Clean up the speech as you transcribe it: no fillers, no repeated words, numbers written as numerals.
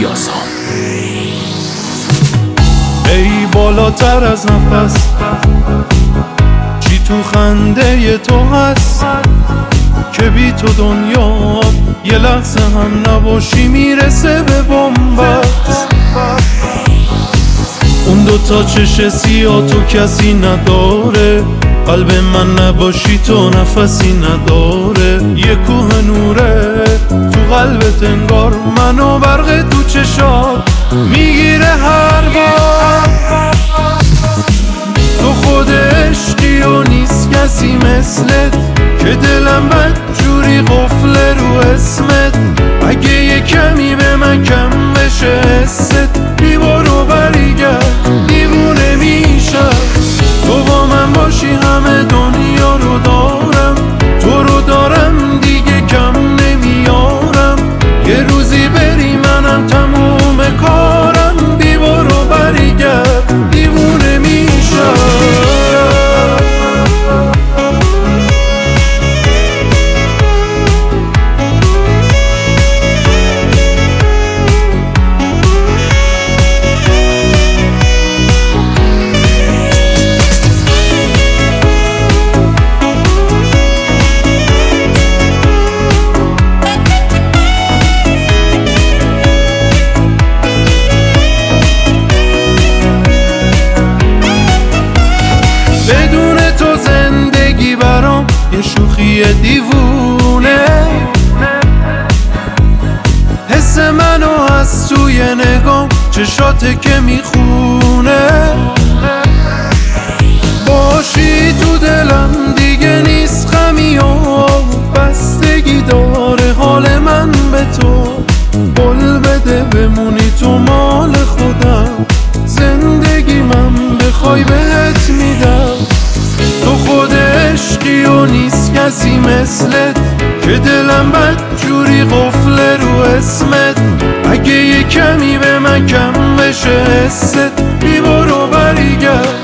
کیاسام. ای بالاتر از نفس چی تو خنده تو هست که بی تو دنیا یه لحظه هم نباشی میرسه به بنبست. اون دوتا چش سیاه تو کسی نداره، قلب من نباشی تو نفسی نداره. یه کوه نوره تو قلبت انگار، منو برق تو چشات میگیره هر بار. تو خود عشقی و نیست کسی مثلت که دلم بدجوری قفله رو اسمت. اگه یه کمی به من کم بشه حست، بیبارو بریگرد دیوونه میشم. تو با من باشی همه دنیا رو دارم، تو رو دارم دیگه کم نمیارم. یه روزی بری منم تموم کارم، بیبارو بریگرد دیوونه میشم. بدون تو زندگی برام یه شوخی دیوونه. حس منو از توی نگام چشاته که میخونه. باشی تو دلم دیگه نیست غمی و بستگی داره حال من به تو. قول بده بمونی تو مال خودم، زندگی من بخوای بهت میدم. تو خود عشقی و نیست کسی مثلت که دلم بدجوری قفله رو اسمت. اگه یه کمی به من کم بشه حست، بیبارو بریگرد